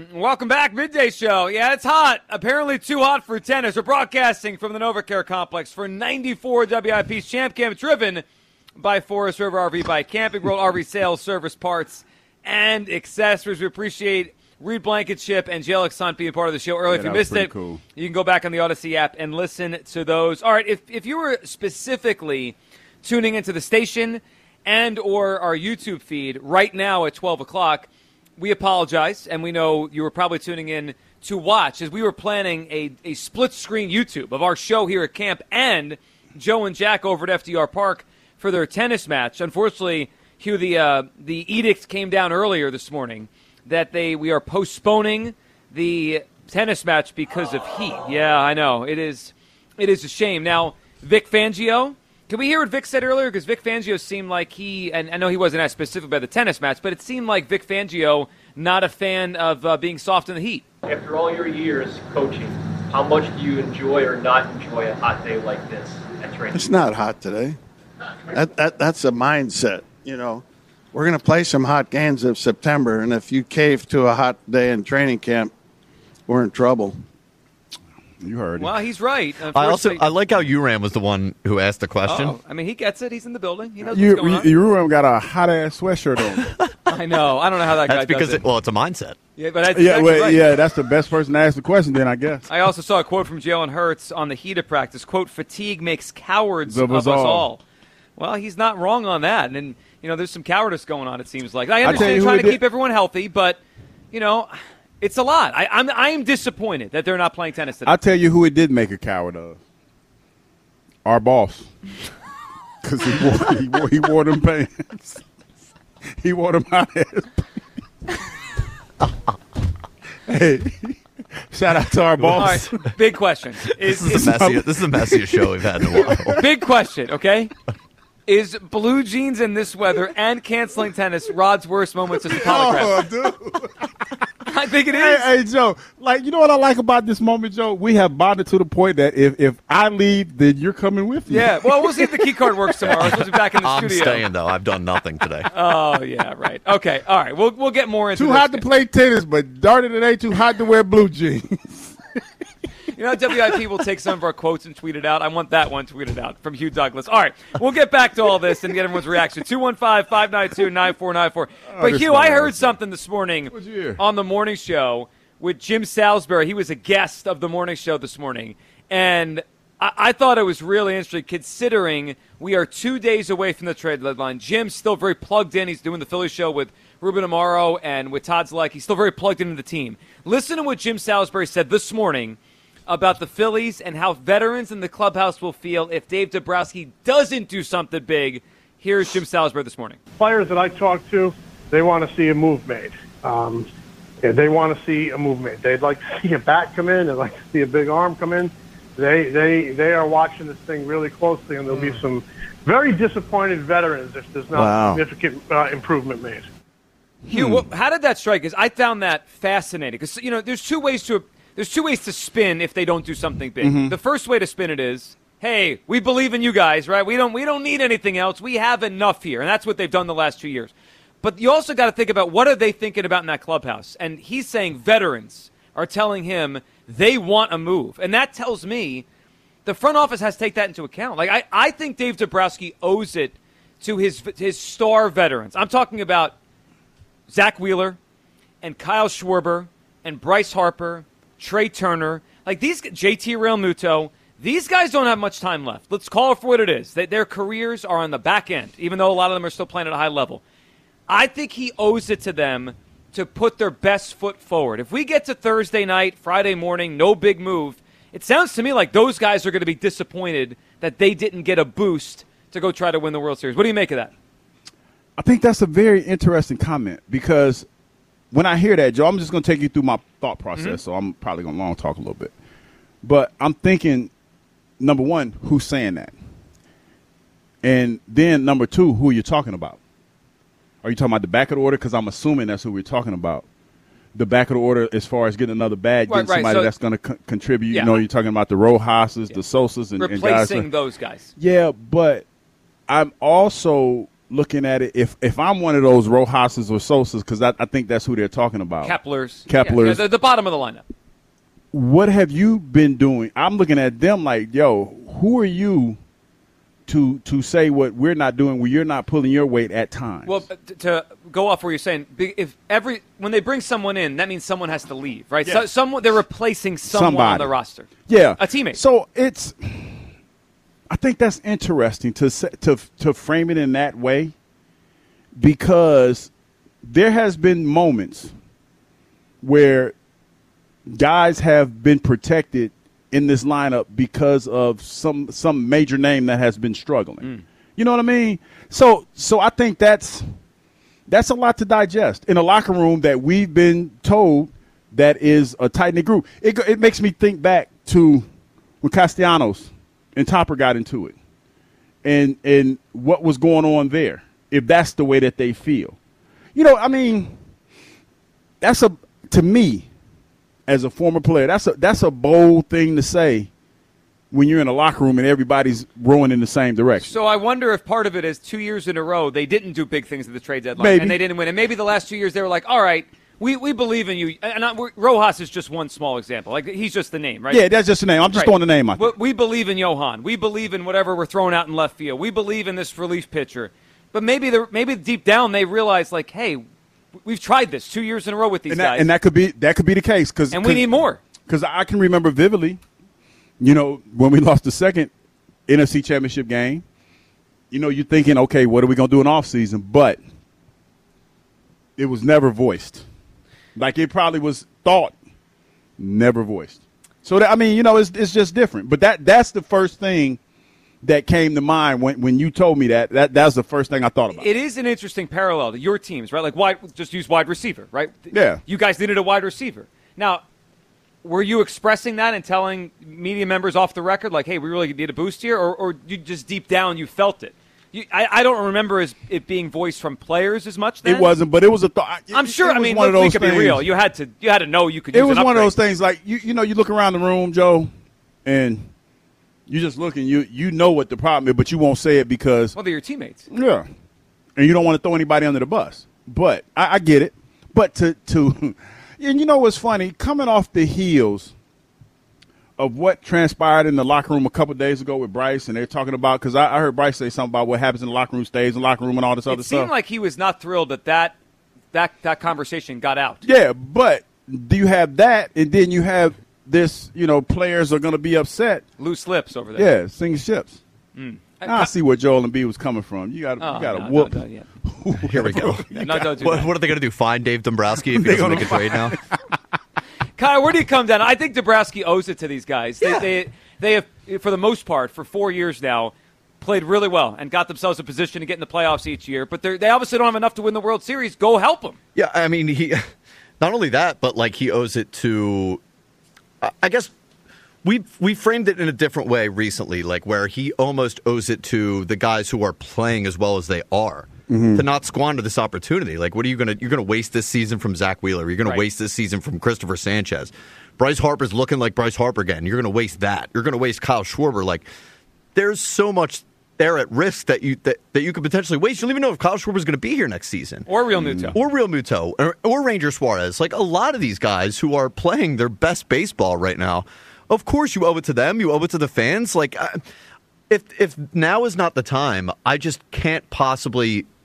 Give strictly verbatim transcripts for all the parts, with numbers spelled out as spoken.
Welcome back, Midday Show. Yeah, it's hot. Apparently too hot for tennis. We're broadcasting from the NovaCare Complex for ninety-four W I P's Champ Camp, driven by Forest River R V by Camping World R V Sales, Service, Parts, and Accessories. We appreciate Reed Blankenship and J-Alex Hunt being part of the show earlier. Yeah, if you missed it, cool. You can go back on the Odyssey app and listen to those. All right, if if you were specifically tuning into the station and or our YouTube feed right now at twelve o'clock, we apologize, and we know you were probably tuning in to watch as we were planning a, a split-screen YouTube of our show here at camp and Joe and Jack over at F D R Park for their tennis match. Unfortunately, Hugh, the uh, the edict came down earlier this morning that they we are postponing the tennis match because of heat. Yeah, I know. It is it is a shame. Now, Vic Fangio, can we hear what Vic said earlier? Because Vic Fangio seemed like he, and I know he wasn't as specific about the tennis match, but it seemed like Vic Fangio not a fan of uh, being soft in the heat. After all your years coaching, how much do you enjoy or not enjoy a hot day like this at training? It's not hot today. That, that That's a mindset, you know. We're going to play some hot games in September, and if you cave to a hot day in training camp, we're in trouble. You heard it. Well, he's right. I also I like how Uram was the one who asked the question. Oh, I mean, he gets it. He's in the building. He knows you, what's going on. You, you got a hot ass sweatshirt on. I know. I don't know how that that's guy because does it. it, well, it's a mindset. Yeah, but that's yeah, exactly well, right. yeah, that's the best person to ask the question. Then I guess. I also saw a quote from Jalen Hurts on the heat of practice. Quote: "Fatigue makes cowards of, of us, us all. all." Well, he's not wrong on that. And, and you know, there's some cowardice going on. It seems like I I tell understand you trying who to did- keep everyone healthy, but you know. It's a lot. I, I'm I am disappointed that they're not playing tennis today. I'll tell you who it did make a coward of. Our boss. Because he wore, he, wore, he wore them pants. He wore them hot ass Hey, shout out to our All boss. right, big question. Is, This is, the messiest, this is the messiest show we've had in a while. big question, okay? Is blue jeans in this weather and canceling tennis Rod's worst moments as a polygraph? Oh, dude. I think it is. Hey, hey, Joe, like, you know what I like about this moment, Joe? We have bonded to the point that if, if I leave, then you're coming with me. Yeah, well, we'll see if the key card works tomorrow. We're supposed to be back in the I'm studio. staying, though. I've done nothing today. Oh, yeah, right. Okay, all right. We'll we'll get more into Too this. hot to play tennis, but darn it, it ain't too hot to wear blue jeans. You know, W I P will take some of our quotes and tweet it out. I want that one tweeted out from Hugh Douglas. All right, we'll get back to all this and get everyone's reaction. two one five, five nine two, nine four nine four. But, this Hugh, one I heard was- something this morning What'd you hear? on the morning show with Jim Salisbury. He was a guest of the morning show this morning. And I, I thought it was really interesting considering we are two days away from the trade deadline. Jim's still very plugged in. He's doing the Philly show with Ruben Amaro and with Todd Zalek. He's still very plugged into the team. Listen to what Jim Salisbury said this morning about the Phillies and how veterans in the clubhouse will feel if Dave Dombrowski doesn't do something big. Here's Jim Salisbury this morning. Players that I talk to, they want to see a move made. Um, yeah, they want to see a move made. They'd like to see a bat come in. They'd like to see a big arm come in. They they they are watching this thing really closely, and there'll be some very disappointed veterans if there's not Wow. significant uh, improvement made. Hugh, Hmm. what, how did that strike us? I found that fascinating because you know there's two ways to there's two ways to spin if they don't do something big. Mm-hmm. The first way to spin it is, hey, we believe in you guys, right? We don't we don't need anything else. We have enough here, and that's what they've done the last two years. But you also got to think about what are they thinking about in that clubhouse, and he's saying veterans are telling him they want a move, and that tells me the front office has to take that into account. Like I, I think Dave Dombrowski owes it to his his star veterans. I'm talking about Zach Wheeler and Kyle Schwarber and Bryce Harper, Trey Turner, like these J T Realmuto. These guys don't have much time left. Let's call it for what it is. They, their careers are on the back end, even though a lot of them are still playing at a high level. I think he owes it to them to put their best foot forward. If we get to Thursday night, Friday morning, no big move, it sounds to me like those guys are going to be disappointed that they didn't get a boost to go try to win the World Series. What do you make of that? I think that's a very interesting comment because when I hear that, Joe, I'm just going to take you through my thought process, mm-hmm. so I'm probably going to long talk a little bit. But I'm thinking, number one, who's saying that? And then number two, who are you talking about? Are you talking about the back of the order? Because I'm assuming that's who we're talking about. The back of the order as far as getting another bag, Right, getting right. somebody So- that's going to co- contribute. Yeah. You know, you're talking about the Rojas's, the Sosas, and, and guys. Replacing those guys. Yeah, but I'm also looking at it, if if I'm one of those Rojas's or Sosas, because I, I think that's who they're talking about. Kepler's. Kepler's. Yeah, the, the bottom of the lineup. What have you been doing? I'm looking at them like, yo, who are you to to say what we're not doing when you're not pulling your weight at times? Well, to, to go off where you're saying, if every when they bring someone in, that means someone has to leave, right? Yeah. So, someone they're replacing someone Somebody. on the roster. Yeah, a teammate. So it's, I think that's interesting to say, to to frame it in that way, because there has been moments where guys have been protected in this lineup because of some some major name that has been struggling. Mm. You know what I mean? So so I think that's that's a lot to digest in a locker room that we've been told that is a tight-knit group. It it makes me think back to when Castellanos and Topper got into it, and and what was going on there, if that's the way that they feel. You know, I mean, that's a, to me, as a former player, that's a that's a bold thing to say when you're in a locker room and everybody's rowing in the same direction. So I wonder if part of it is two years in a row they didn't do big things at the trade deadline, Maybe. and they didn't win. And maybe the last two years they were like, all right, we, we believe in you. And I, we're, Rojas is just one small example. Like, he's just the name, right? Yeah, that's just the name. I'm just Right. throwing the name out there. We, we believe in Johan. We believe in whatever we're throwing out in left field. We believe in this relief pitcher. But maybe they're, maybe deep down they realize, like, hey, we've tried this two years in a row with these and that, guys. and that could be that could be the case. Cause, and we need more. Because I can remember vividly, you know, when we lost the second N F C Championship game, you know, you're thinking, okay, what are we going to do in offseason? But it was never voiced. Like, it probably was thought, never voiced. So, that, I mean, you know, it's it's just different. But that that's the first thing that came to mind when, when you told me that. That That was the first thing I thought about. It is an interesting parallel to your teams, right? Like, wide, just use wide receiver, right? Yeah. You guys needed a wide receiver. Now, were you expressing that and telling media members off the record, like, hey, we really need a boost here? Or, or you just deep down you felt it? You, I, I don't remember as it being voiced from players as much then. It wasn't, but it was a thought. I'm sure. It I was mean, one look, of we those could things. be real. You had to. You had to know you could. It use was an one of upgrade. those things like you you know you look around the room, Joe, and you just look and you you know what the problem is, but you won't say it because Well, they're your teammates. yeah, and you don't want to throw anybody under the bus. But I, I get it. But to to and you know what's funny, coming off the heels of what transpired in the locker room a couple of days ago with Bryce, and they're talking about, because I, I heard Bryce say something about what happens in the locker room stays in the locker room and all this other It seemed stuff. like he was not thrilled that that that that conversation got out. Yeah, but do you have that, and then you have this, you know, players are going to be upset. Loose lips over there. Yeah, singing ships. Mm. Now I see where Joel and B was coming from. You got Oh, you got to no, whoop. no, no, yeah. Here we go. No, no, don't do What, that. what are they going to do? Find Dave Dombrowski if he doesn't make a trade now? Kyle, where do you come down? I think Dombrowski owes it to these guys. Yeah. They, they, they have, for the most part, for four years now, played really well and got themselves a position to get in the playoffs each year. But they obviously don't have enough to win the World Series. Go help them. Yeah, I mean, he not only that, but like he owes it to, I guess we we framed it in a different way recently, like where he almost owes it to the guys who are playing as well as they are. Mm-hmm. To not squander this opportunity. Like, what are you going to – you're going to waste this season from Zach Wheeler. You're going Right. to waste this season from Christopher Sanchez. Bryce Harper's looking like Bryce Harper again. You're going to waste that. You're going to waste Kyle Schwarber. Like, there's so much there at risk that you that, that you could potentially waste. You don't even know if Kyle Schwarber's going to be here next season. Or Real Muto. Or Real Muto. Or, or Ranger Suarez. Like, a lot of these guys who are playing their best baseball right now, of course you owe it to them. You owe it to the fans. Like, uh, if if now is not the time, I just can't possibly –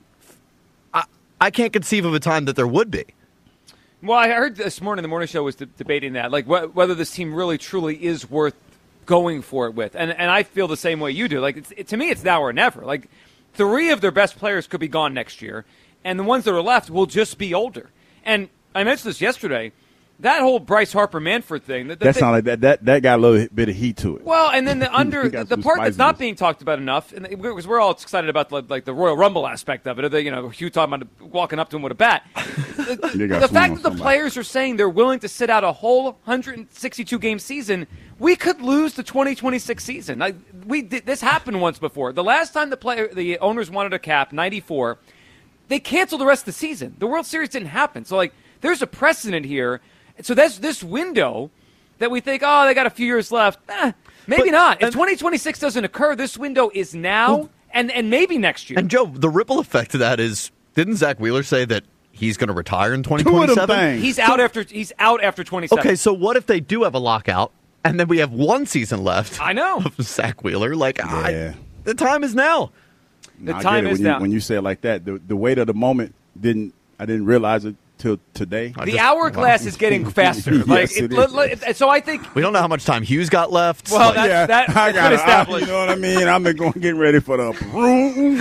I can't conceive of a time that there would be. Well, I heard this morning, the morning show was de- debating that, like wh- whether this team really truly is worth going for it with. And and I feel the same way you do. Like, it's, it, to me, it's now or never. Like, three of their best players could be gone next year, and the ones that are left will just be older. And I mentioned this yesterday. That whole Bryce Harper Manfred thing. The, the That thing, sounded like that, that. That got a little bit of heat to it. Well, and then the under Got the some part that's not spiciness. being talked about enough, and because we're all excited about the, like the Royal Rumble aspect of it, or the, you know, Hugh talking about walking up to him with a bat. The, You got the swing fact on that the somebody. players are saying they're willing to sit out a whole one hundred sixty-two game season, we could lose the twenty twenty-six season. Like, we did, this happened once before. The last time the player, the owners wanted a cap, ninety-four, they canceled the rest of the season. The World Series didn't happen, so like there's a precedent here. So that's this window that we think, oh, they got a few years left. Eh, maybe But- not. If and- twenty twenty-six doesn't occur, this window is now, Well, and and maybe next year. And Joe, the ripple effect of that is, didn't Zach Wheeler say that he's going to retire in twenty Two of them twenty-seven? things. He's out after he's out after twenty-seven. Okay, so what if they do have a lockout, and then we have one season left? I know. Of Zach Wheeler, like Yeah. I, the time is now. The No, I time get it. is when you, now. when you say it like that. The, the weight of the moment didn't. I didn't realize it till today. I The just- hourglass is getting faster. Yes, like it it, is. li- li- so I think We don't know how much time Hughes got left. Well, Like, that's- that- I that's got been it. established. You know what I mean? I've been going getting ready for the room.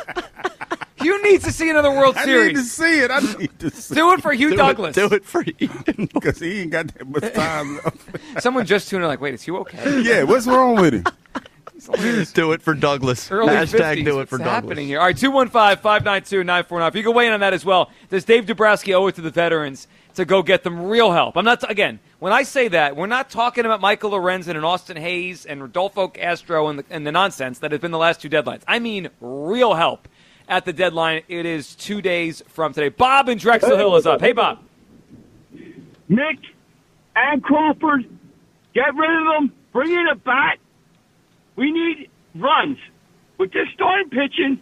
Hugh needs to see another World I need to Series. see it. I need to see Do it for Hugh do Douglas. It, do it for you. it because he ain't got that much time left. Someone just tuned in like, wait, is Hugh okay? Yeah, what's wrong with him? do it for Douglas. Early Hashtag fifties. do it What's for happening Douglas. here? All right, two one five, five nine two, nine four nine. You can weigh in on that as well. Does Dave Dabrowski owe it to the veterans to go get them real help? I'm not, again, when I say that, we're not talking about Michael Lorenzen and Austin Hayes and Rodolfo Castro and the, and the nonsense that has been the last two deadlines. I mean real help at the deadline. It is two days from today. Bob in Drexel Hill is up. Hey, Bob. Nick and Crawford, get rid of them. Bring in a bat. We need runs. With this starting pitching,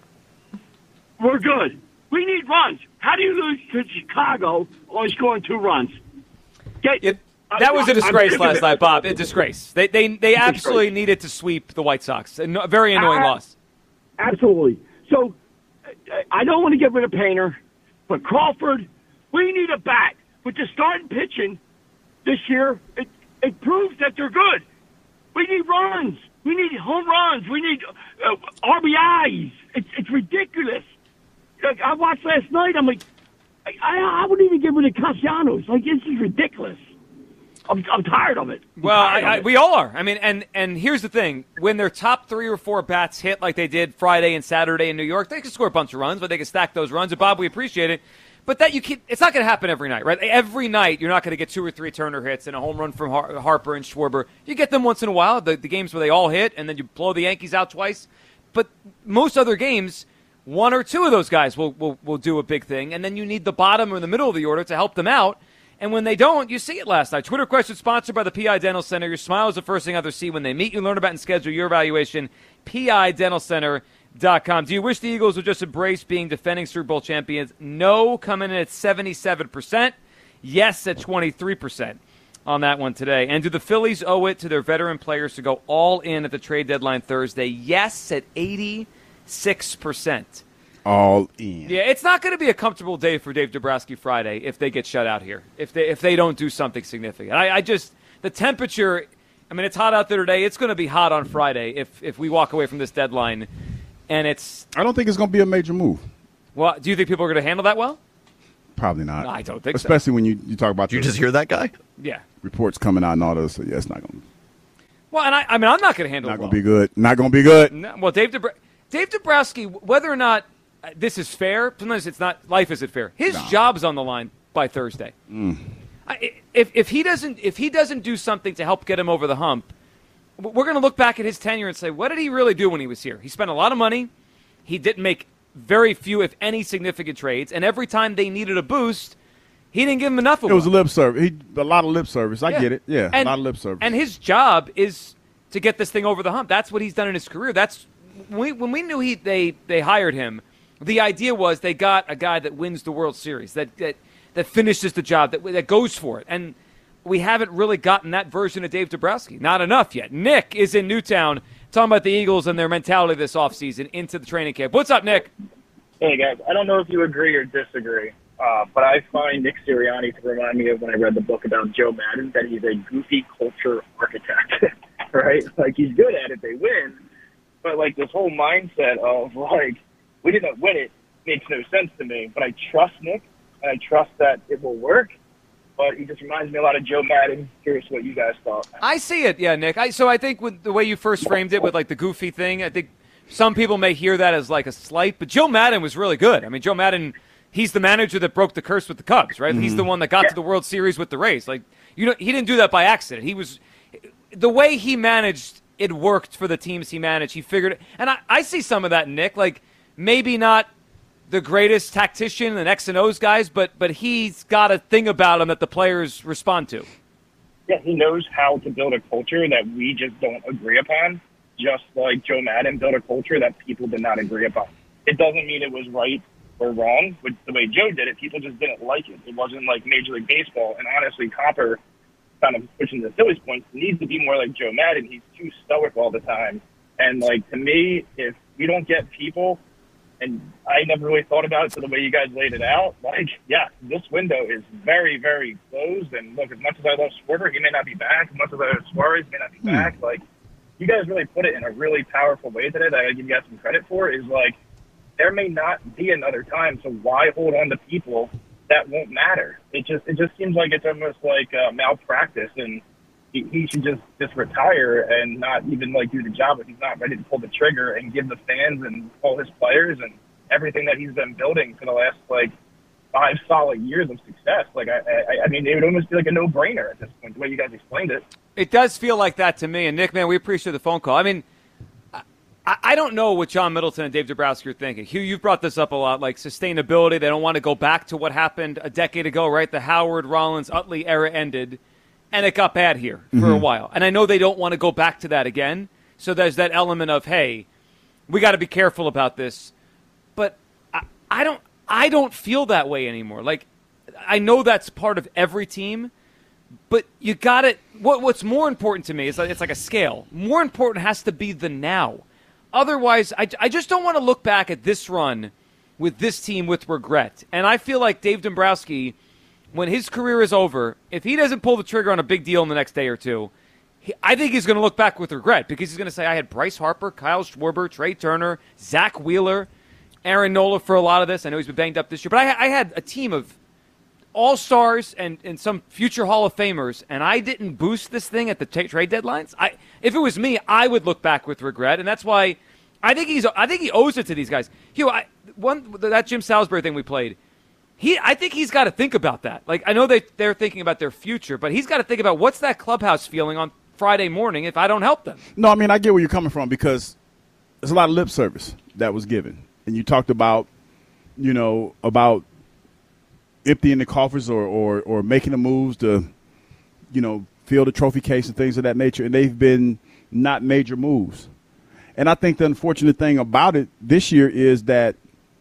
we're good. We need runs. How do you lose to Chicago only scoring two runs? Get, It, that was a I'm- I'm disgrace sick of last it. night, Bob. A disgrace. They they they absolutely needed to sweep the White Sox. A no- very annoying Uh, loss. Absolutely. So uh, I don't want to get rid of Painter, but Crawford, we need a bat. With the starting pitching this year, it, it proves that they're good. We need runs. We need home runs. We need uh, R B Is. It's, it's ridiculous. Like, I watched last night. I'm like, I, I, I wouldn't even get rid of Castellanos. Like, this is ridiculous. I'm, I'm tired of it. I'm Well, I, tired of I, it. we all are. I mean, and and here's the thing: when their top three or four bats hit like they did Friday and Saturday in New York, they can score a bunch of runs, but they can stack those runs. And Bob, we appreciate it. But that you keep, it's not going to happen every night, right? Every night you're not going to get two or three Turner hits and a home run from Har- Harper and Schwarber. You get them once in a while, the, the games where they all hit, and then you blow the Yankees out twice. But most other games, one or two of those guys will, will, will do a big thing, and then you need the bottom or the middle of the order to help them out. And when they don't, you see it last night. Twitter question sponsored by the P I Dental Center. Your smile is the first thing others see when they meet you. Learn about and schedule your evaluation. P I Dental Center. Dot com. Do you wish the Eagles would just embrace being defending Super Bowl champions? No, coming in at seventy-seven percent. Yes, at twenty-three percent on that one today. And do the Phillies owe it to their veteran players to go all in at the trade deadline Thursday? Yes, at eighty-six percent. All in. Yeah, it's not going to be a comfortable day for Dave Dabrowski Friday if they get shut out here, if they if they don't do something significant. I, I just, the temperature, I mean, it's hot out there today. It's going to be hot on Friday if, if we walk away from this deadline. And it's, I don't think it's going to be a major move. well, do you think people are going to handle that well? Probably not. No, I don't think so. Especially when you, you talk about Did you the just hear that guy? Yeah. reports coming out and all this. So yeah, it's not going to Well, and I, I mean, I'm not going to handle not it going well. to be good. Not going to be good. No, well, Dave, Dabr- Dave Dabrowski, whether or not uh, this is fair, sometimes it's not. Life isn't fair. His No. job's on the line by Thursday. I, if if he doesn't if he doesn't do something to help get him over the hump, w- we're going to look back at his tenure and say, what did he really do when he was here? He spent a lot of money. He didn't make very few, if any, significant trades, and every time they needed a boost, he didn't give them enough of It was a one. lip service. He, a lot of lip service. I Yeah. get it. Yeah, And- a lot of lip service. And his job is to get this thing over the hump. That's what he's done in his career. That's when we, when we knew he they they hired him. The idea was they got a guy that wins the World Series, that that, that finishes the job, that that goes for it. And we haven't really gotten that version of Dave Dabrowski. Not enough yet. Nick is in Newtown talking about the Eagles and their mentality this offseason into the training camp. What's up, Nick? Hey, guys. I don't know if you agree or disagree, uh, but I find Nick Sirianni to remind me of when I read the book about Joe Madden, that he's a goofy culture architect, right? Like, he's good at it. They win. But, like, this whole mindset of, like, we didn't win it makes no sense to me. But I trust Nick, and I trust that it will work. But he just reminds me a lot of Joe Madden. Curious what you guys thought. I see it, yeah, Nick. I, so I think with the way you first framed it with like the goofy thing, I think some people may hear that as like a slight, but Joe Madden was really good. I mean, Joe Madden, he's the manager that broke the curse with the Cubs, right? He's the one that got Yeah. to the World Series with the Rays. Like, you know, he didn't do that by accident. He was the way he managed. It worked for the teams he managed. He figured it, and I, I see some of that in Nick. Like maybe not the greatest tactician and X and O's guys, but but he's got a thing about him that the players respond to. Yeah, he knows how to build a culture that we just don't agree upon. just like Joe Madden, built a culture that people did not agree upon. It doesn't mean it was right or wrong, but the way Joe did it, people just didn't like it. It wasn't like Major League Baseball. And honestly, Copper, kind of pushing the Phillies points, needs to be more like Joe Madden. He's too stoic all the time. And, like, to me, if we don't get people, and I never really thought about it to the way you guys laid it out, like, yeah, this window is very, very closed. And, look, as much as I love Schwarber, he may not be back. As much as I love Suarez, he may not be Hmm. back. Like, you guys really put it in a really powerful way today that I give you guys some credit for, is, like, there may not be another time, so why hold on to people that won't matter? It just it just seems like it's almost like uh, malpractice, and he, he should just, just retire and not even like do the job if he's not ready to pull the trigger and give the fans and all his players and everything that he's been building for the last like five solid years of success. Like I, I, I mean, it would almost be like a no-brainer at this point, the way you guys explained it. It does feel like that to me. And Nick, man, we appreciate the phone call. I mean, I, I don't know what John Middleton and Dave Dombrowski are thinking. Hugh, you've brought this up a lot, like sustainability. They don't want to go back to what happened a decade ago, right? The Howard, Rollins, Utley era ended, and it got bad here for Mm-hmm. a while. And I know they don't want to go back to that again. So there's that element of, hey, we got to be careful about this. But I, I don't, I don't feel that way anymore. Like, I know that's part of every team. But you got it. What, what's more important to me is like, it's like a scale. More important has to be the now. Otherwise, I, I just don't want to look back at this run with this team with regret. And I feel like Dave Dombrowski, when his career is over, if he doesn't pull the trigger on a big deal in the next day or two, he, I think he's going to look back with regret because he's going to say, I had Bryce Harper, Kyle Schwarber, Trey Turner, Zach Wheeler, Aaron Nola for a lot of this. I know he's been banged up this year. But I, I had a team of all-stars and, and some future Hall of Famers, and I didn't boost this thing at the t- trade deadlines. I, if it was me, I would look back with regret, and that's why I think he's. I think he owes it to these guys. Hugh, I, one that Jim Salisbury thing we played. He, I think he's got to think about that. Like I know they they're thinking about their future, but he's got to think about what's that clubhouse feeling on Friday morning if I don't help them. No, I mean, I get where you're coming from because there's a lot of lip service that was given. And you talked about, you know, about emptying the coffers or, or, or making the moves to, you know, fill the trophy case and things of that nature. And they've been not major moves. And I think the unfortunate thing about it this year is that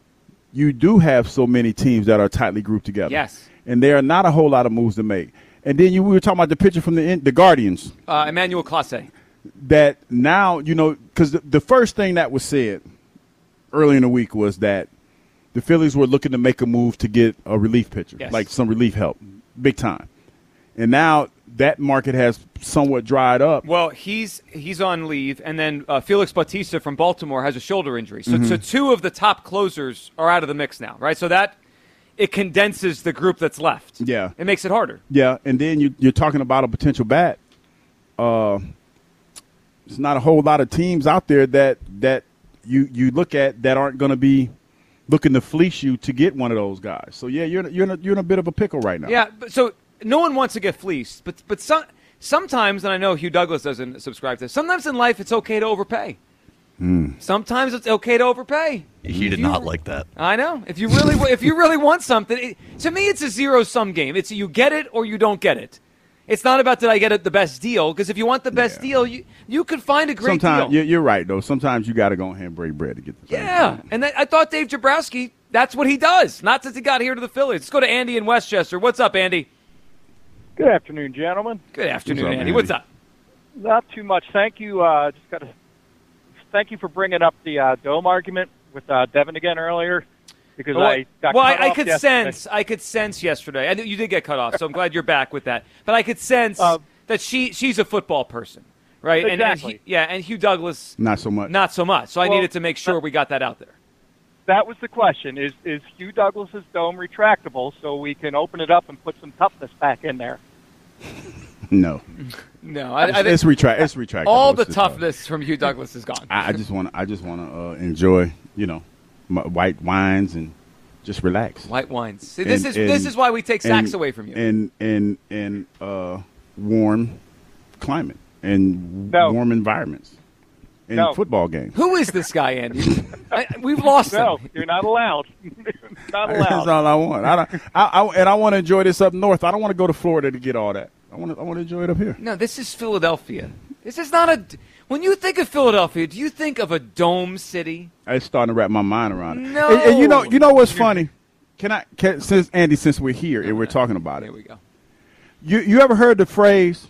you do have so many teams that are tightly grouped together. Yes. And there are not a whole lot of moves to make. And then you we were talking about the picture from the the Guardians. Uh, Emmanuel Clase. That now, you know, because the, the first thing that was said early in the week was that the Phillies were looking to make a move to get a relief pitcher, Yes. like some relief help, big time. And now that market has somewhat dried up. Well, he's he's on leave, and then uh, Felix Bautista from Baltimore has a shoulder injury. So, Mm-hmm. so two of the top closers are out of the mix now, right? So that it condenses the group that's left. Yeah. It makes it harder. Yeah, and then you, you're talking about a potential bat. Uh, there's not a whole lot of teams out there that that you, you look at that aren't going to be looking to fleece you to get one of those guys. So, yeah, you're, you're, in a, you're in a bit of a pickle right now. Yeah, but so no one wants to get fleeced, but but some sometimes, and I know Hugh Douglas doesn't subscribe to this, sometimes in life it's okay to overpay. Mm. Sometimes it's okay to overpay. He did You- not like that. I know. If you really if you really want something, it, to me it's a zero-sum game. It's you get it or you don't get it. It's not about did I get it the best deal, because if you want the best Yeah. deal, you you could find a great Sometimes deal. you're, you're right, though. Sometimes you got to go ahead and break bread to get the thing. Yeah, and that, I thought Dave Jabrowski, that's what he does. Not since he got here to the Phillies. Let's go to Andy in Westchester. What's up, Andy? Good afternoon, gentlemen. Good afternoon, What's up, Andy. Andy? What's up? Not too much. Thank you. Uh, just got to thank you for bringing up the uh, dome argument with uh, Devin again earlier, because Well, I got well, cut I, I off could yesterday. sense. I could sense yesterday. I knew you did get cut off, so I'm glad you're back with that. But I could sense Uh, that she she's a football person, right? And, and Exactly. he, yeah, and Hugh Douglas Not so much. not so much. So I Well, needed to make sure we got that out there. That was the question: is is Hugh Douglas's dome retractable so we can open it up and put some toughness back in there? No. No, I, I It's, think it's retract. It's retractable. all It's the just, uh, toughness from Hugh Douglas is gone. I, I just want. I just want to uh, enjoy, you know, my white wines and just relax. White wines. See, this And- is this and- is why we take sacks and- away from you. In in in uh, warm climate and No. warm environments in No. football games. Who is this guy, Andy? I, we've lost No, him. you're not allowed. not That's allowed. all I want. I, don't, I, I and I want to enjoy this up north. I don't want to go to Florida to get all that. I want to. I want to enjoy it up here. No, this is Philadelphia. This is not a. When you think of Philadelphia, do you think of a dome city? I was starting to wrap my mind around it. No. And, and you know, you know what's funny? Can I, can, since Andy, since we're here and we're talking about it, Here we go. You you ever heard the phrase?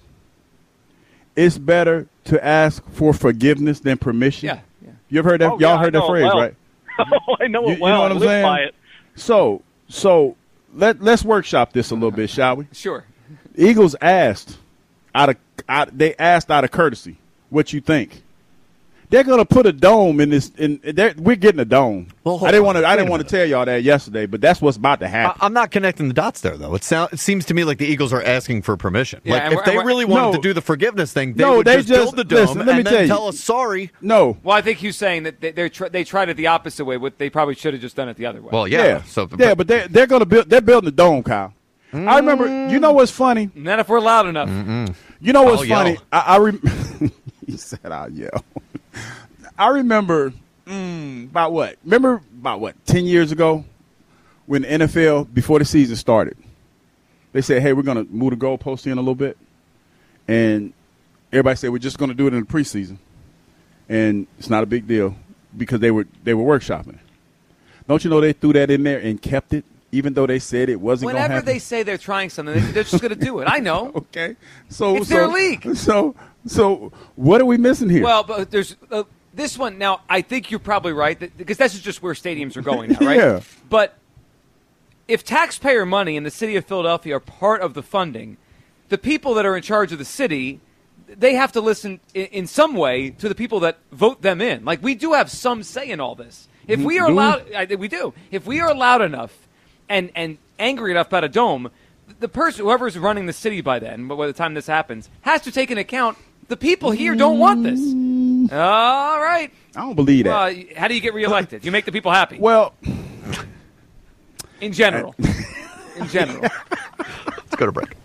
It's better to ask for forgiveness than permission. Yeah, yeah. You ever heard that? Oh, Y'all yeah, heard I that know it phrase, well. right? Oh, I know You- it you well. know what I I'm live saying? by it. So so let let's workshop this a little bit, shall we? Sure. Eagles asked out of out, they asked out of courtesy what you think. They're gonna put a dome in this. In they're- we're getting a dome. Well, hold I didn't on. want to. I Wait didn't a want to minute. tell y'all that yesterday, but that's what's about to I, happen. I'm not connecting the dots there, though. It, sound, it seems to me like the Eagles are asking for permission. Yeah, like and if we're- they and we're- really wanted No. to do the forgiveness thing, they No, would they just, just- build the dome listen, let me and tell then you. tell us sorry. no. Well, I think he's saying that they, they're tr- they tried it the opposite way. What they probably should have just done it the other way. Well, yeah. Yeah. So, yeah, but they they're gonna build. They're building the dome, Kyle. I remember. You know what's funny? and then if we're loud enough, You know what's I'll yell. funny? I, I rem- he said, "I'll yell." I remember mm, about what? Remember about what? Ten years ago, when the N F L before the season started, they said, "Hey, we're going to move the goalpost in a little bit," and everybody said, "We're just going to do it in the preseason," and it's not a big deal because they were they were workshopping it. Don't you know they threw that in there and kept it, even though they said it wasn't going to whenever happen? they say they're trying something, they- they're just going to do it. I know. Okay, so It's so, their league. So so what are we missing here? Well, but there's uh, this one now. I think you're probably right that, because this is just where stadiums are going now, right? Yeah. But if taxpayer money in the city of Philadelphia are part of the funding, the people that are in charge of the city, they have to listen in, in some way to the people that vote them in. Like, we do have some say in all this. If we are Do we? allowed, I think we do. If we are loud enough and and angry enough about a dome, the person, whoever's running the city by then, by the time this happens, has to take into account the people here don't want this. All right. I don't believe that. Well, how do you get reelected? You make the people happy. well, In general. In general. let's go to break.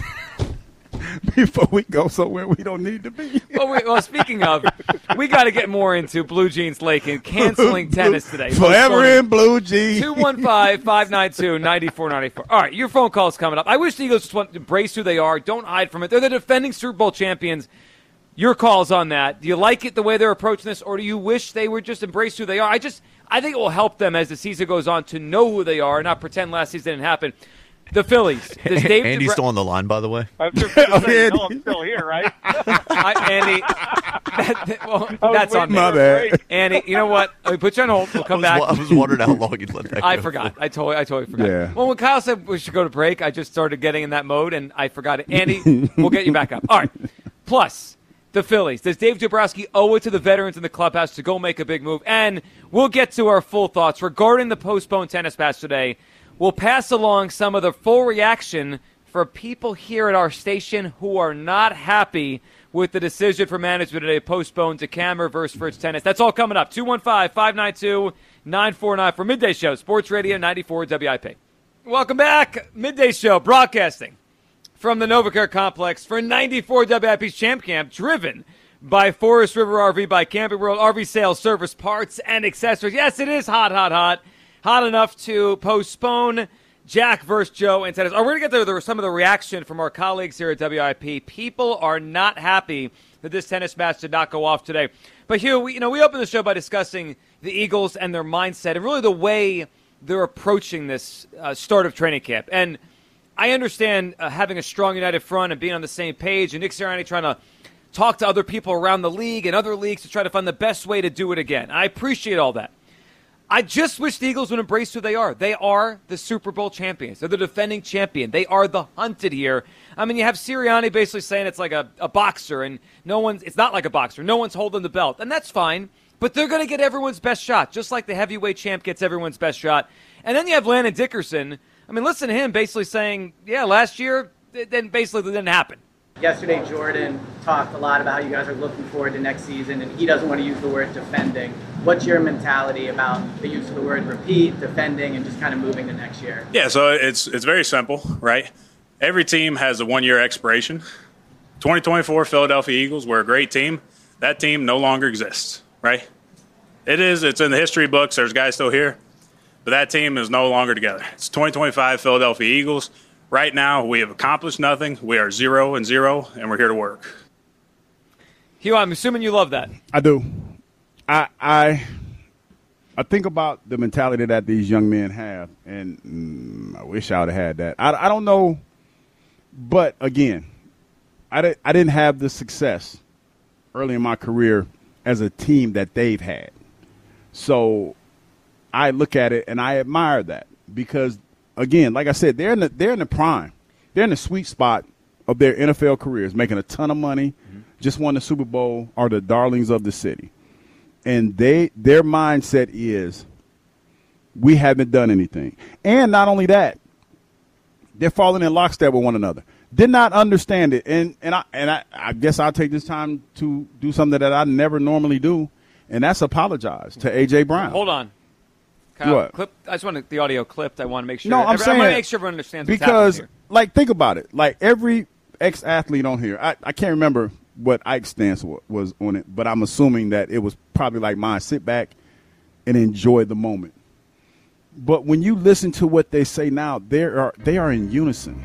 before we go somewhere we don't need to be. Well, we, well, speaking of, we got to get more into Blue Jeans Lake and canceling tennis today. Forever in blue jeans. two one five, five nine two, nine four nine four. All right, your phone call is coming up. I wish the Eagles just want to embrace who they are. Don't hide from it. They're the defending Super Bowl champions. Your call's on that. Do you like it the way they're approaching this, or do you wish they would just embrace who they are? I just, I think it will help them as the season goes on to know who they are and not pretend last season didn't happen. The Phillies. Does Dave Andy's Debra- still on the line, by the way. I'm just gonna Oh, say, Andy. no, I'm still here, right? I, Andy, that, well, was that's on waiting me. My for a bad. break. Andy, you know what? Let me put you on hold. We'll come I back. was, I was wondering how long you'd let that I go forgot. for. I totally, I totally forgot. Yeah. Well, when Kyle said we should go to break, I just started getting in that mode, and I forgot it. Andy, we'll get you back up. All right. Plus, the Phillies. Does Dave Dombrowski owe it to the veterans in the clubhouse to go make a big move? And we'll get to our full thoughts regarding the postponed tennis match today. We'll pass along some of the full reaction for people here at our station who are not happy with the decision for management today postponed to Camera versus Fritz Tennis. That's all coming up. two one five, five nine two, nine four nine for Midday Show, Sports Radio ninety-four W I P. Welcome back. Midday Show broadcasting from the NovaCare Complex for ninety-four W I P's Champ Camp, driven by Forest River R V, by Camping World, R V sales, service, parts, and accessories. Yes, it is hot, hot, hot. Hot enough to postpone Jack versus Joe and tennis. Oh, we're going to get to the, some of the reaction from our colleagues here at W I P. People are not happy that this tennis match did not go off today. But Hugh, we, you know, we opened the show by discussing the Eagles and their mindset and really the way they're approaching this uh, start of training camp. And I understand uh, having a strong united front and being on the same page, and Nick Sirianni trying to talk to other people around the league and other leagues to try to find the best way to do it again. I appreciate all that. I just wish the Eagles would embrace who they are. They are the Super Bowl champions. They're the defending champion. They are the hunted here. I mean, you have Sirianni basically saying it's like a, a boxer, and no one's, it's not like a boxer. No one's holding the belt, and that's fine. But they're going to get everyone's best shot, just like the heavyweight champ gets everyone's best shot. And then you have Landon Dickerson. I mean, listen to him basically saying, yeah, last year, it, then basically it didn't happen. Yesterday, Jordan talked a lot about how you guys are looking forward to next season, and he doesn't want to use the word defending. What's your mentality about the use of the word repeat, defending, and just kind of moving to next year? Yeah, so it's it's very simple, right? Every team has a one-year expiration. twenty twenty-four Philadelphia Eagles, we're a great team. That team no longer exists, right? It is. It's in the history books. There's guys still here. But that team is no longer together. It's twenty twenty-five Philadelphia Eagles. Right now, we have accomplished nothing. We are zero and zero, and we're here to work. Hugh, I'm assuming you love that. I do. I I I think about the mentality that these young men have, and mm, I wish I would have had that. I, I don't know, but again, I, di- I didn't have the success early in my career as a team that they've had. So I look at it and I admire that because, again, like I said, they're in the, they're in the prime. They're in the sweet spot of their N F L careers, making a ton of money, mm-hmm. just won the Super Bowl, are the darlings of the city. And they their mindset is we haven't done anything. And not only that, they're falling in lockstep with one another. Did not understand it. And and I and I, I guess I'll take this time to do something that I never normally do, and that's apologize to A J. Brown. Hold on. Kyle, what? Clip, I just want the audio clipped. I want to make sure. No, I'm every, saying I want to make sure everyone understands what's because, happening here. like, think about it. Like every ex-athlete on here, I, I can't remember what Ike's stance was on it, but I'm assuming that it was probably like mine. Sit back and enjoy the moment. But when you listen to what they say now, they are they are in unison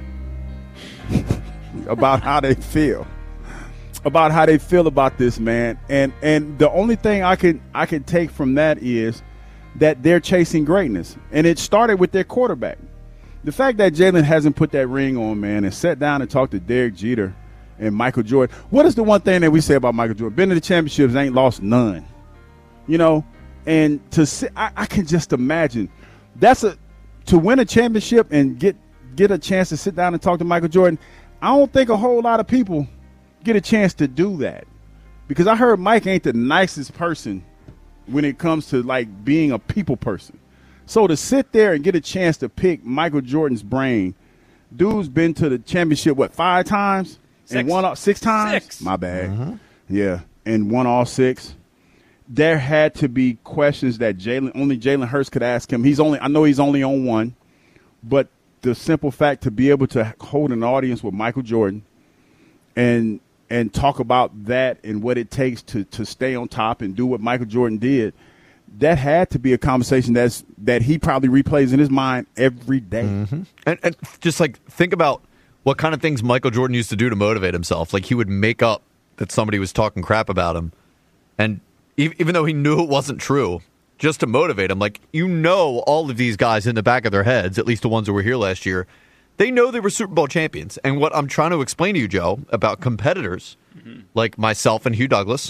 about how they feel, about how they feel about this, man. And and the only thing I can I can take from that is that they're chasing greatness, and it started with their quarterback. The fact that Jalen hasn't put that ring on, man, and sat down and talked to Derek Jeter and Michael Jordan. What is the one thing that we say about Michael Jordan? Been to the championships, ain't lost none. You know, and to sit, I, I can just imagine that's a to win a championship and get get a chance to sit down and talk to Michael Jordan. I don't think a whole lot of people get a chance to do that because I heard Mike ain't the nicest person when it comes to like being a people person. So to sit there and get a chance to pick Michael Jordan's brain, dude's been to the championship what five times. Six. And won all six times? Six. My bad. Mm-hmm. Yeah, and won all six. There had to be questions that Jalen only Jalen Hurts could ask him. He's only I know he's only on one, but the simple fact to be able to hold an audience with Michael Jordan and and talk about that and what it takes to to stay on top and do what Michael Jordan did, that had to be a conversation that's that he probably replays in his mind every day. Mm-hmm. And, and just like think about what kind of things Michael Jordan used to do to motivate himself. Like he would make up that somebody was talking crap about him. And even though he knew it wasn't true, just to motivate him, like, you know, all of these guys in the back of their heads, at least the ones that were here last year, they know they were Super Bowl champions. And what I'm trying to explain to you, Joe, about competitors mm-hmm. like myself and Hugh Douglas,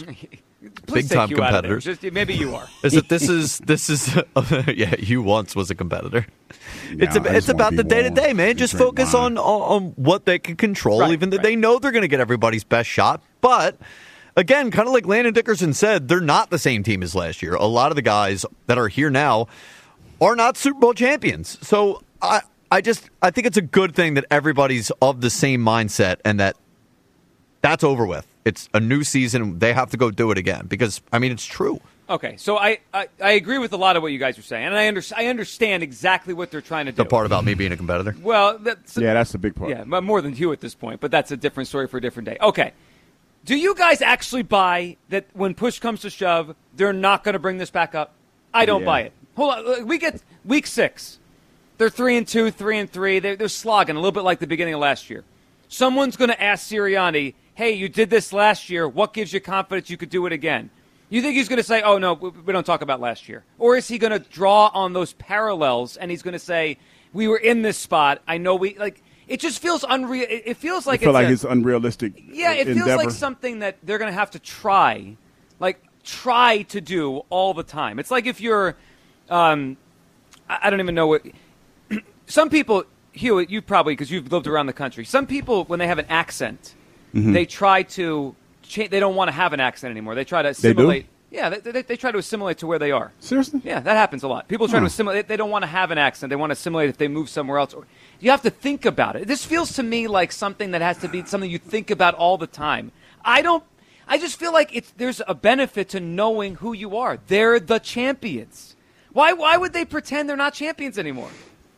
big time competitors. Just, maybe you are. Is that this is this is uh, yeah, Hugh once was a competitor. No, it's a, it's about the day to day, man. Just focus on, on on what they can control, right, even though right. they know they're going to get everybody's best shot. But again, kind of like Landon Dickerson said, they're not the same team as last year. A lot of the guys that are here now are not Super Bowl champions. So I I just I think it's a good thing that everybody's of the same mindset and that that's over with. It's a new season. They have to go do it again because, I mean, it's true. Okay, so I, I, I agree with a lot of what you guys are saying, and I, under, I understand exactly what they're trying to do. The part about me being a competitor? Well, that's a, yeah, that's the big part. Yeah, but more than Hugh at this point, but that's a different story for a different day. Okay, do you guys actually buy that when push comes to shove, they're not going to bring this back up? I don't Yeah. buy it. Hold on, we get week six. They're three and two, three and three. They're, they're slogging a little bit like the beginning of last year. Someone's going to ask Sirianni, hey, you did this last year. What gives you confidence you could do it again? You think he's going to say, oh, no, we don't talk about last year? Or is he going to draw on those parallels and he's going to say, we were in this spot. I know we – like it just feels unreal. It, it feels like I feel it's like a, it's unrealistic Yeah, it endeavor. feels like something that they're going to have to try, like try to do all the time. It's like if you're um, – I, I don't even know what – some people – Hugh, you probably, because you've lived around the country. Some people, when they have an accent, mm-hmm. they try to cha- – they don't want to have an accent anymore. They try to assimilate. They do? Yeah, they, they, they try to assimilate to where they are. Seriously? Yeah, that happens a lot. People try Hmm. to assimilate. They don't want to have an accent. They want to assimilate if they move somewhere else. Or, you have to think about it. This feels to me like something that has to be something you think about all the time. I don't – I just feel like it's there's a benefit to knowing who you are. They're the champions. Why, why would they pretend they're not champions anymore?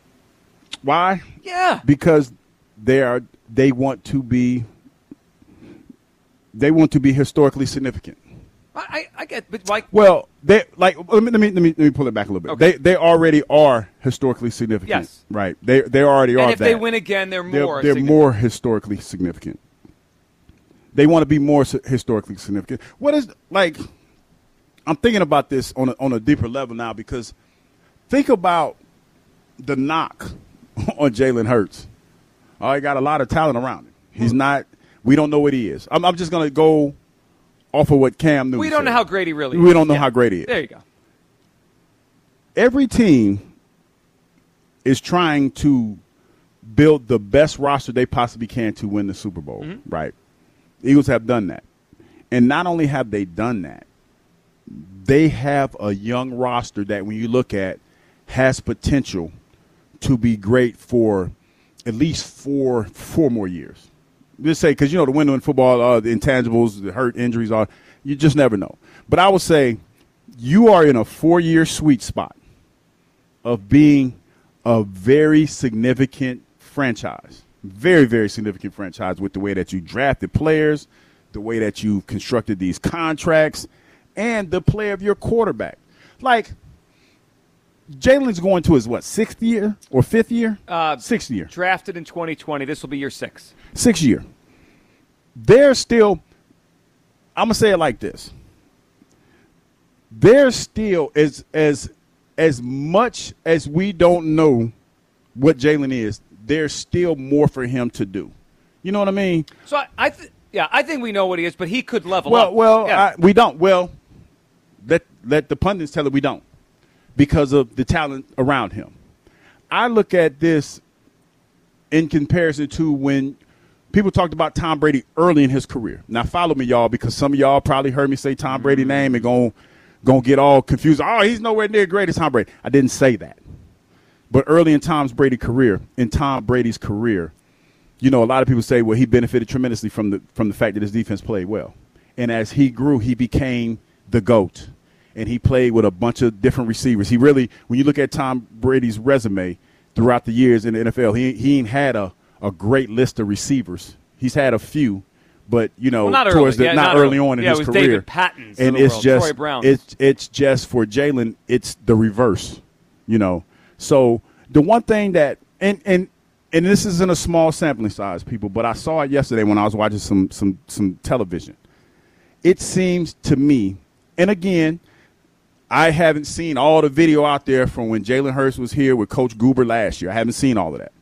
Why? Yeah. Because they are they want to be they want to be historically significant. I, I get, but like, well, they like let me let me let me, let me pull it back a little bit. Okay. They they already are historically significant. Yes. Right. They they already and are. if that. they win again, they're more. They're, they're significant. more historically significant. They want to be more si- historically significant. What is like? I'm thinking about this on a, on a deeper level now because think about the knock on Jalen Hurts. Oh, he got a lot of talent around him. He's not. We don't know what he is. I'm, I'm just going to go off of what Cam Newton We don't said. know how great he really is. We don't know Yeah. how great he is. There you go. Every team is trying to build the best roster they possibly can to win the Super Bowl, Mhm. right? The Eagles have done that. And not only have they done that, they have a young roster that when you look at has potential to be great for at least four four more years. Just say, because, you know, the window in football, uh, the intangibles, the hurt, injuries, are you just never know. But I would say you are in a four-year sweet spot of being a very significant franchise, very, very significant franchise with the way that you drafted players, the way that you've constructed these contracts, and the play of your quarterback. Like, Jalen's going to his, what, sixth year or fifth year? Uh, sixth year. Drafted in twenty twenty. This will be year six. Sixth year. They're still, I'm going to say it like this. They're still, as, as, as much as we don't know what Jalen is, there's still more for him to do. You know what I mean? So I, I th- yeah, I think we know what he is, but he could level Well, up. well, Yeah. I, we don't. Well, let let the pundits tell it we don't because of the talent around him. I look at this in comparison to when people talked about Tom Brady early in his career. Now, follow me, y'all, because some of y'all probably heard me say Tom Brady's name and going gonna get all confused. Oh, he's nowhere near great as Tom Brady. I didn't say that. But early in Tom's Brady career, in Tom Brady's career, you know, a lot of people say, well, he benefited tremendously from the from the fact that his defense played well. And as he grew, he became the GOAT. And he played with a bunch of different receivers. He really, when you look at Tom Brady's resume throughout the years in the N F L, he he ain't had a, a great list of receivers. He's had a few, but, you know, Well, not towards early. the, Yeah, not, not early early. on in Yeah, his it was career. David Pattons of and the it's world, just Troy Browns. it's it's just for Jalen, it's the reverse, you know. So the one thing that and and and this isn't a small sampling size, people, but I saw it yesterday when I was watching some some some television. It seems to me, and again, I haven't seen all the video out there from when Jalen Hurts was here with Coach Goober last year. I haven't seen all of that.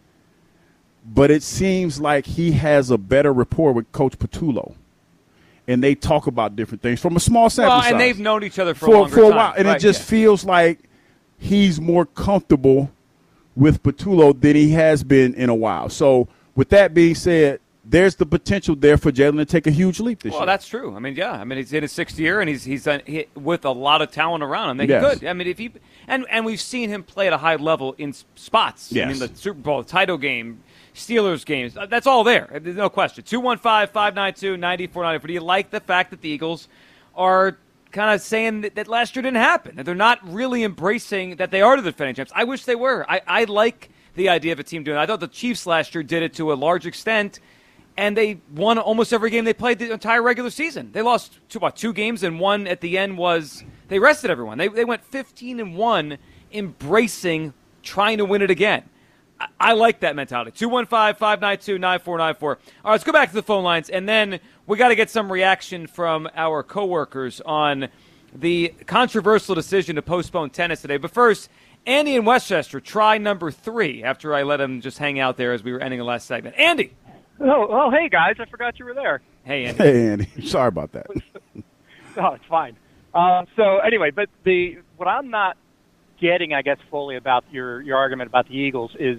But it seems like he has a better rapport with Coach Patullo. And they talk about different things from a small sample Well, size. and they've known each other for, for, a longer for a time. while. And Right, it just yeah. feels like he's more comfortable with Patullo than he has been in a while. So with that being said, there's the potential there for Jalen to take a huge leap this Well, year. that's true. I mean, yeah. I mean, he's in his sixth year, and he's he's uh, he, with a lot of talent around him. That Yes. he could. I mean, if he and and we've seen him play at a high level in s- spots. I Yes. mean, the Super Bowl, title game, Steelers games. uh, That's all there. There's no question. two one five, five nine two, nine four nine four. Do you like the fact that the Eagles are kind of saying that, that last year didn't happen, that they're not really embracing that they are the defending champs? I wish they were. I, I like the idea of a team doing it. I thought the Chiefs last year did it to a large extent. And they won almost every game they played the entire regular season. They lost two, what, two games, and one at the end was they rested everyone. They they went fifteen and one, embracing trying to win it again. I, I like that mentality. two one five, five nine two, nine four nine four. All right, let's go back to the phone lines, and then we got to get some reaction from our coworkers on the controversial decision to postpone tennis today. But first, Andy in Westchester, try number three. After I let him just hang out there as we were ending the last segment, Andy. Oh, oh, hey guys! I forgot you were there. Hey, Andy. Hey, Andy. Sorry about that. No, it's fine. Uh, so anyway, but the what I'm not getting, I guess, fully about your your argument about the Eagles is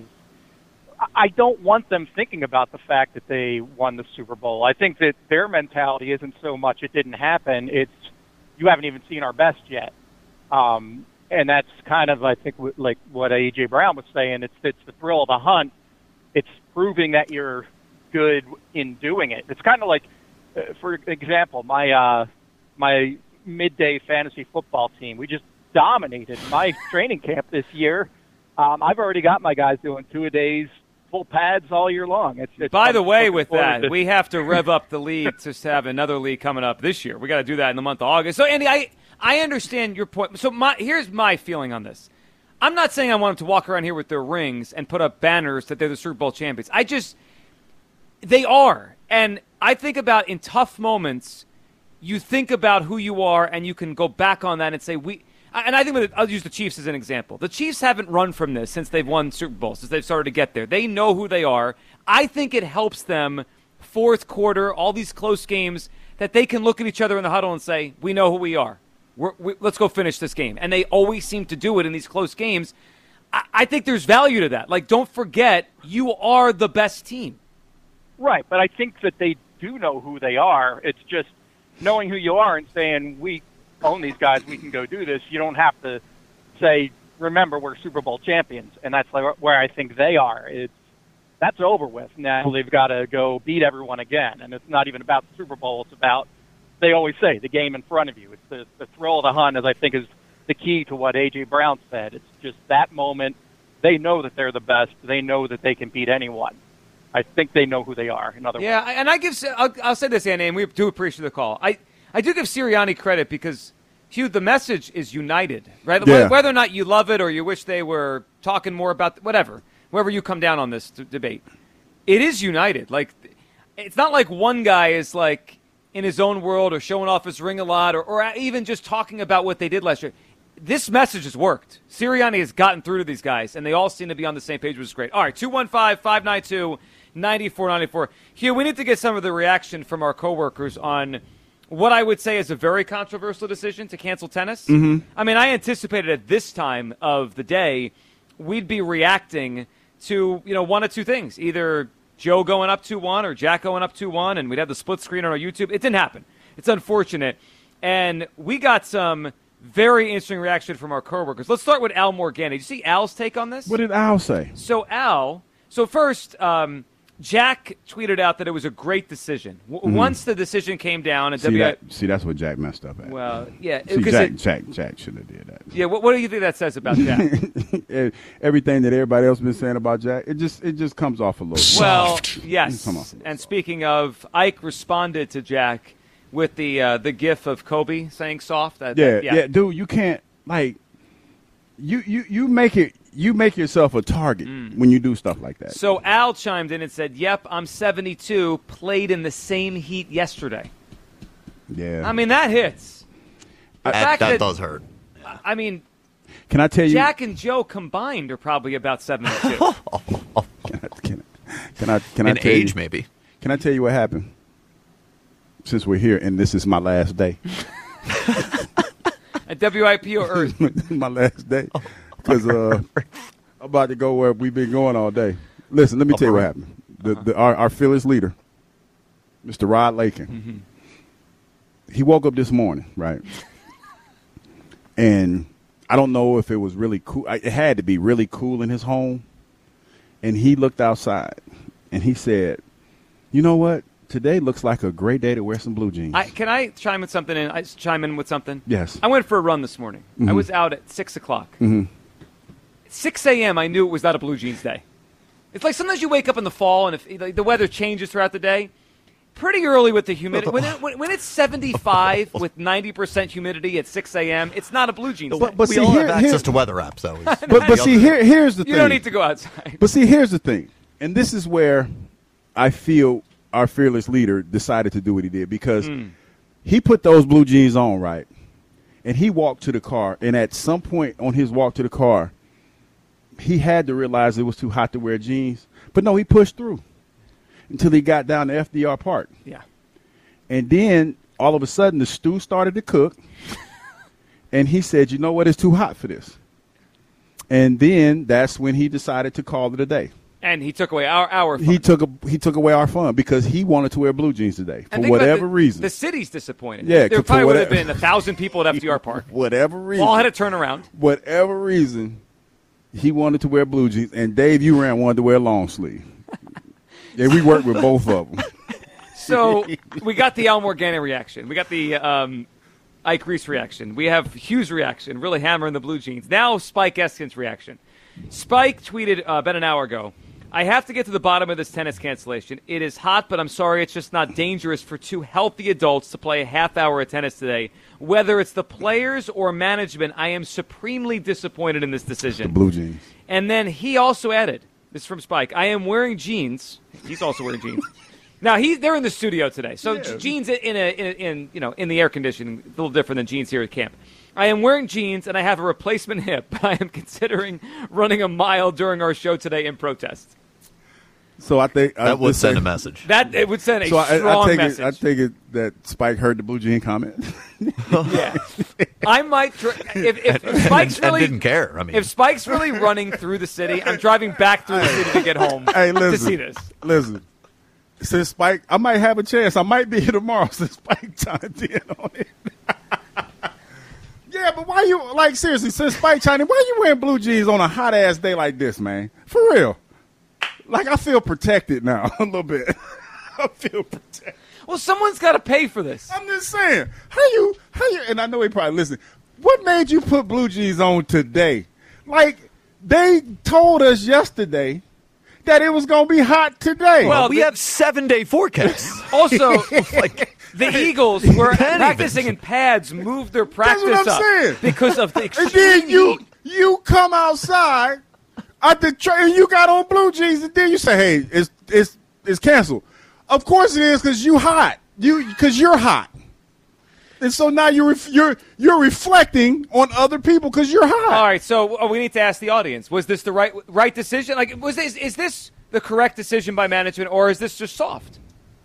I don't want them thinking about the fact that they won the Super Bowl. I think that their mentality isn't so much it didn't happen. It's you haven't even seen our best yet. Um, and that's kind of, I think, like what A J Brown was saying. It's it's the thrill of the hunt. It's proving that you're good in doing it. It's kind of like, uh, for example, my uh, my midday fantasy football team. We just dominated my training camp this year. Um, I've already got my guys doing two a days full pads all year long. It's, it's By the way, looking with forward that, to- we have to rev up the league to have another league coming up this year. We got to do that in the month of August. So, Andy, I I understand your point. So, my here's my feeling on this. I'm not saying I want them to walk around here with their rings and put up banners that they're the Super Bowl champions. I just they are, and I think about in tough moments, you think about who you are, and you can go back on that and say we. And I think with, I'll use the Chiefs as an example. The Chiefs haven't run from this since they've won Super Bowls, since they've started to get there. They know who they are. I think it helps them fourth quarter, all these close games, that they can look at each other in the huddle and say, we know who we are. We're, we, let's go finish this game. And they always seem to do it in these close games. I, I think there's value to that. Like, don't forget, you are the best team. Right, but I think that they do know who they are. It's just knowing who you are and saying, we own these guys, we can go do this. You don't have to say, remember, we're Super Bowl champions, and that's like where I think they are. It's that's over with. Now they've got to go beat everyone again, and it's not even about the Super Bowl. It's about, they always say, the game in front of you. It's the, the thrill of the hunt, as I think is the key to what A J. Brown said. It's just that moment. They know that they're the best. They know that they can beat anyone. I think they know who they are, in other Yeah, words. and I give I'll, I'll say this, Andy, and we do appreciate the call. I, I do give Sirianni credit because, Hugh, the message is united, right? Yeah. Whether or not you love it or you wish they were talking more about whatever, wherever you come down on this d- debate, it is united. Like, it's not like one guy is like in his own world or showing off his ring a lot or, or even just talking about what they did last year. This message has worked. Sirianni has gotten through to these guys, and they all seem to be on the same page, which is great. All right, two one five, five nine two, nine four nine four. Hugh, we need to get some of the reaction from our coworkers on what I would say is a very controversial decision to cancel tennis. Mhm. I mean, I anticipated at this time of the day we'd be reacting to, you know, one of two things. Either Joe going up two one or Jack going up two one, and we'd have the split screen on our YouTube. It didn't happen. It's unfortunate. And we got some very interesting reaction from our coworkers. Let's start with Al Morgana. Did you see Al's take on this? What did Al say? So Al, so first, um, Jack tweeted out that it was a great decision. W- Mhm. Once the decision came down, and See, W I that, see, that's what Jack messed up at. well, yeah, See, because Jack, it- Jack, Jack should have did that. yeah. What, what do you think that says about Jack? Everything that everybody else been saying about Jack, it just it just comes off a little. Well, yes. Come on. And speaking of, Ike responded to Jack with the uh, the gif of Kobe saying soft. That, Yeah, that- yeah, dude, you can't like you you you make it you make yourself a target when you do stuff like that. So Al chimed in and said, "Yep, I'm seventy-two. Played in the same heat yesterday." Yeah. I mean, that hits. The That, fact that does hurt. I mean, Can I tell you? Jack and Joe combined are probably about seventy-two. Can I can I can I In tell age, you, maybe. Can I tell you what happened? Since we're here and this is my last day. At W I P or Earth? My last day. Because uh, I'm about to go where we've been going all day. Listen, let me tell you what happened. The, the, our, our fearless leader, Mister Rod Lakin, Mm-hmm. he woke up this morning, right? And I don't know if it was really cool. It had to be really cool in his home. And he looked outside and he said, you know what? Today looks like a great day to wear some blue jeans. I, can I chime in something? In? I chime in with something. Yes. I went for a run this morning. I Mhm. was out at six o'clock. hmm six a.m. I knew it was not a blue jeans day. It's like sometimes you wake up in the fall and if like, the weather changes throughout the day. Pretty early with the humidity. When, it, when, when it's seventy-five with ninety percent humidity at six a.m., it's not a blue jeans day. But, but we see, all here, have access here- to weather apps, though. But, but see, here, here's the you thing. don't need to go outside. But see, here's the thing, and this is where I feel our fearless leader decided to do what he did because Mm. he put those blue jeans on, right? And he walked to the car, and at some point on his walk to the car, he had to realize it was too hot to wear jeans. But no, he pushed through until he got down to F D R Park. Yeah. And then all of a sudden the stew started to cook, and he said, you know what, it's too hot for this. And then that's when he decided to call it a day. And he took away our our fun. He took a, he took away our fun because he wanted to wear blue jeans today for And think about whatever the, reason. The city's disappointed. Yeah, there for probably would have whatever- been a thousand people at F D R Park. whatever reason. All had to turn around. Whatever reason, he wanted to wear blue jeans, and Dave Uran wanted to wear long sleeve. Yeah, we worked with both of them. So we got the Al Morgana reaction. We got the um, Ike Reese reaction. We have Hugh's reaction, really hammering the blue jeans. Now Spike Eskin's reaction. Spike tweeted uh, about an hour ago, I have to get to the bottom of this tennis cancellation. It is hot, but I'm sorry, it's just not dangerous for two healthy adults to play a half hour of tennis today. Whether it's the players or management, I am supremely disappointed in this decision. The blue jeans. And then he also added, this is from Spike, I am wearing jeans. He's also wearing jeans. Now, he, they're in the studio today, so Yeah. jeans in, a, in, a, in, you know, in the air conditioning, a little different than jeans here at camp. I am wearing jeans, and I have a replacement hip, but I am considering running a mile during our show today in protest. So I think That I, would let's send say- a message. That it would send a So I, strong I take message. it. I take it that Spike heard the blue jean comment. Yeah, I might. Tr- if, if, if Spike's and really didn't care. I mean, if Spike's really running through the city, I'm driving back through the city to get home Hey, listen. to see this. Listen, since Spike, I might have a chance. I might be here tomorrow since Spike chimed in on it. Yeah, but why you like seriously? Since Spike chimed in, why you wearing blue jeans on a hot ass day like this, man? For real. Like I feel protected now a little bit. I feel protected. Well, someone's got to pay for this. I'm just saying. How you? How you? And I know he probably listened. What made you put blue jeans on today? Like they told us yesterday that it was gonna be hot today. well, we have seven day forecasts. Also, like the Eagles were Penny practicing bins. in pads, moved their That's practice what I'm up saying. because of the And extreme then you heat. you come outside at the tra- and you got on blue jeans, and then you say, "Hey, it's it's it's canceled." Of course it is, because you hot. You because you're hot, and so now you're ref- you're you're reflecting on other people because you're hot. All right, so uh, we need to ask the audience: was this the right right decision? Like, was this is this the correct decision by management, or is this just soft?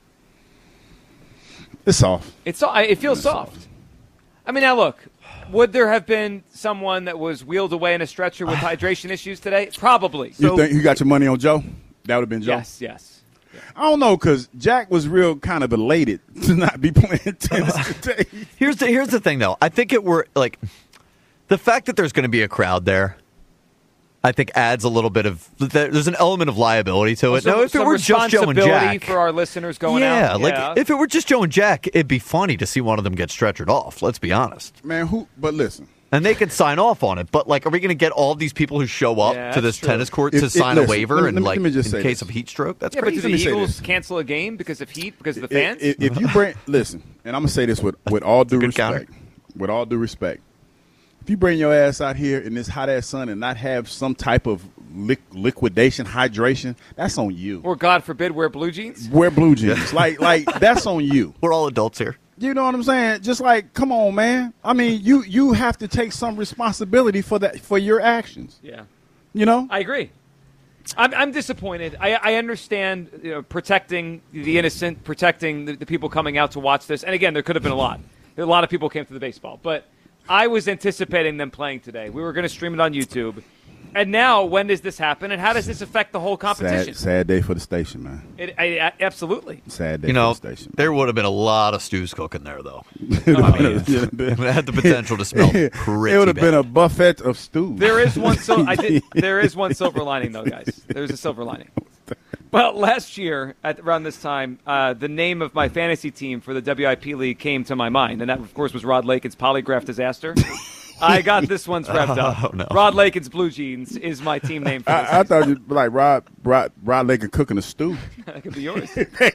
It's soft. It's so- I- it feels soft. I mean, now look, would there have been someone that was wheeled away in a stretcher with hydration issues today? Probably. You think you got your money on Joe? That would have been Joe. Yes, yes. I don't know, because Jack was real kind of elated to not be playing tennis today. Here's the here's the thing, though. I think it were like the fact that there's going to be a crowd there. I think adds a little bit of there's an element of liability to it. Some- No, if it some were just Joe and responsibility Jack, for our listeners going yeah, out. like yeah. if it were just Joe and Jack, it'd be funny to see one of them get stretchered off. Let's be honest. Man, who? But listen, and they could sign off on it. But like, are we going to get all these people who show up Yeah, to that's this true. tennis court If- to it- sign listen, a waiver let me- and let me- like let me just in say case this. of heat stroke? That's yeah, but do crazy. the Let me say Eagles this. cancel a game because of heat, because of the fans? If, if you bring, listen, and I'm gonna say this with with all due good respect, counter. with all due respect, if you bring your ass out here in this hot ass sun and not have some type of li- liquidation, hydration, that's on you. Or, God forbid, wear blue jeans? Wear blue jeans, like like that's on you. We're all adults here. You know what I'm saying? Just like, come on, man. I mean, you you have to take some responsibility for that for your actions. Yeah. You know, I agree. I'm, I'm disappointed. I, I understand you know, protecting the innocent, protecting the, the people coming out to watch this. And again, there could have been a lot. A lot of people came to the baseball. But I was anticipating them playing today. We were going to stream it on YouTube. And now, when does this happen? And how does this affect the whole competition? sad, sad day for the station, man. It, I, I, absolutely. Sad day You know, for the station. there would have been a lot of stews cooking there, though. It would have been, It had the potential to smell It pretty would have been bad. a buffet of stew. There is one. So I did. There is one silver lining, though, guys. There's a silver lining. Well, last year at around this time, uh, the name of my fantasy team for the W I P League came to my mind, and that, of course, was Rod Lakin's Polygraph Disaster. I got this one's wrapped up. Oh, no. Rod Lakin's Blue Jeans is my team name for this. I, I thought you'd be like Rod Rod Rod Lakin cooking a stew. That could be yours.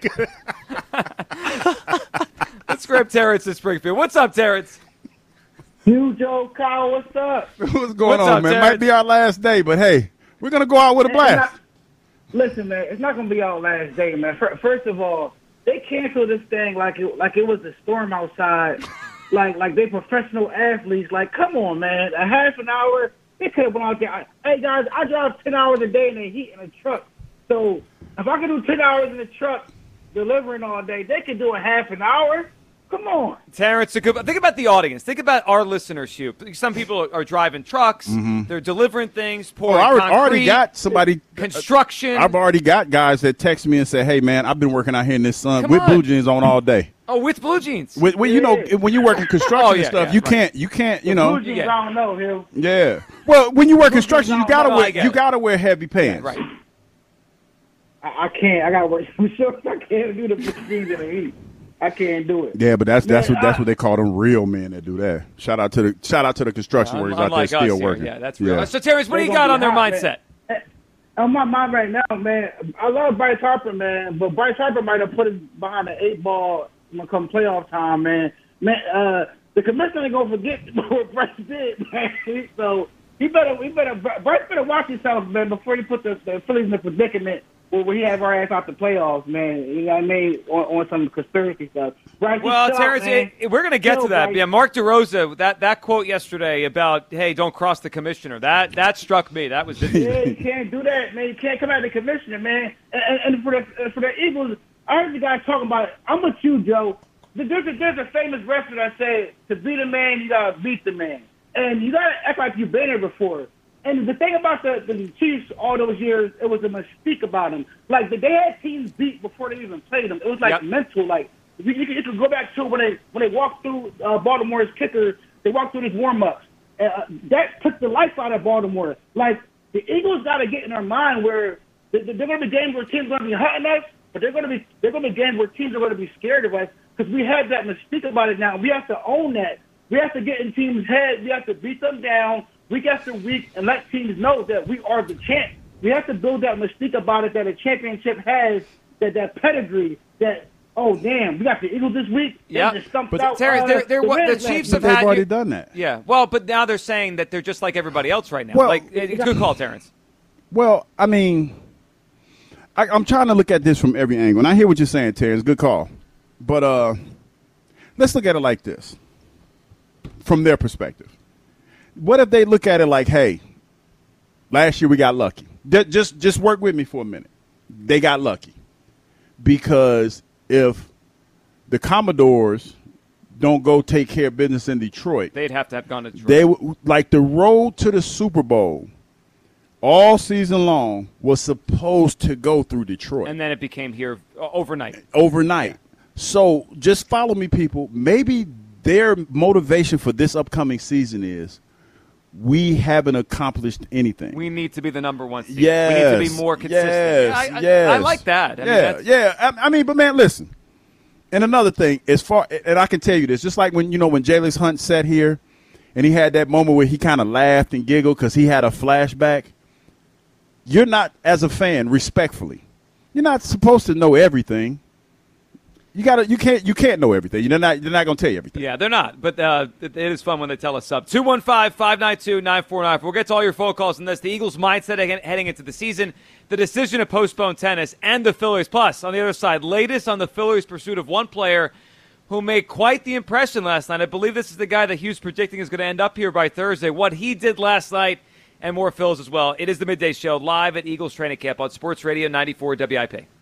Let's grab Terrence in Springfield. What's up, Terrence? You, Joe, Kyle, what's up? What's going What's on, up, man? Terrence? Might be our last day, but hey, we're gonna go out with a It's blast. not- listen, man, it's not going to be our last day, man. Fir- First of all, they canceled this thing like it like it was a storm outside, like like they professional athletes. Like, come on, man, a half an hour. They could have went out there. Hey guys, I drive ten hours a day in the heat in a truck. So if I can do ten hours in the truck delivering all day, they could do a half an hour. Come on. Terrence, a good, think about the audience. Think about our listenership. Some people are, are driving trucks. They're delivering things, Oh, pouring I already- concrete, already got somebody. construction. I've already got guys that text me and say, "Hey, man, I've been working out here in this sun Come with on. blue jeans on all day." Oh, with blue jeans. With, when, you know, when you work in construction Oh, yeah, and stuff, yeah, you right. can't, you can't, you know. Blue jeans, Yeah. I don't know, Hill. Yeah. Well, when you work construction, you gotta no, I wear, get you it. gotta wear heavy pants. Right. I, I can't. I got to work some shorts. I can't do the blue jeans in the heat. I can't do it. Yeah, but that's that's Man, what that's I- what they call them real men that do that. Shout out to the shout out to the construction Un- workers out there unlike us still here. working. Yeah, that's real. So, Terrence, what do They you gonna got be on their hot, mindset? man. on my mind right now, man, I love Bryce Harper, man, but Bryce Harper might have put us behind the eight ball when it come playoff time, man. Man, uh, the commissioner ain't gonna forget what Bryce did, man. So he better, he better, Bryce better watch himself, man, before he put the, the Phillies in a predicament where we have our ass out the playoffs, man. You know what I mean? On, on some conspiracy stuff. Bryce, well, chill, Terrence, man. it, we're going to get Chill, to that. Bryce. Yeah, Mark DeRosa, that, that quote yesterday about, hey, don't cross the commissioner, that that struck me. That was Yeah, you can't do that, man. You can't come at the commissioner, man. And, and, and for the for the Eagles, I heard the guy talking about it. I'm with you, Joe. There's a, there's a famous wrestler that said, to beat a man, you got to beat the man. And you got to act like you've been there before. And the thing about the, the Chiefs all those years, it was a mystique about them. Like, they had teams beat before they even played them. It was like Yep. mental. Like, you, you, could, you could go back to when they when they walked through uh, Baltimore's kicker, they walked through these warm-ups. Uh, that took the life out of Baltimore. Like, the Eagles got to get in their mind where they're going to be games where teams are going to be hunting us, but they're going to be they're going to be games where teams are going to be scared of us because we have that mystique about it now. We have to own that. We have to get in teams' heads. We have to beat them down week after week and let teams know that we are the champ. We have to build that mystique about it that a championship has, that that pedigree, that, oh, damn, we got the Eagles this week. They Yeah, just stumped but out, Terrence, uh, they're, they're the what the Rams last Chiefs week. have had. already done that. Yeah, well, but now they're saying that they're just like everybody else right now. Well- like, it's a good call, Terrence. Well, I mean, I, I'm trying to look at this from every angle, and I hear what you're saying, Terrence. Good call. But uh, let's look at it like this, from their perspective. What if they look at it like, hey, last year we got lucky. D- just, just work with me for a minute. They got lucky. Because if the Commodores don't go take care of business in Detroit, They'd have to have gone to Detroit. they w- like the road to the Super Bowl all season long was supposed to go through Detroit and then it became here uh, overnight. overnight. So just follow me, people. Maybe their motivation for this upcoming season is we haven't accomplished anything. We need to be the number one seed. Yes, We need to be more consistent. Yes, Yeah, I, I, yes. I like that. I mean, yeah, that's- yeah. I, I mean, but man, listen. And another thing, as far and I can tell you this, just like when you know when Jaylus Hunt sat here, and he had that moment where he kind of laughed and giggled because he had a flashback. You're not, as a fan, respectfully, you're not supposed to know everything. You gotta, you can't, you can't know everything. You're not, they're not gonna tell you everything. Yeah, they're not. But uh, it, it is fun when they tell us up. two one five, five nine two, nine four nine four. We'll get to all your phone calls on this. The Eagles' mindset again, heading into the season, the decision to postpone tennis, and the Phillies. Plus, on the other side, latest on the Phillies' pursuit of one player who made quite the impression last night. I believe this is the guy that Hugh's predicting is going to end up here by Thursday. What he did last night, and more Phils as well. It is the Midday Show live at Eagles Training Camp on Sports Radio ninety-four W I P.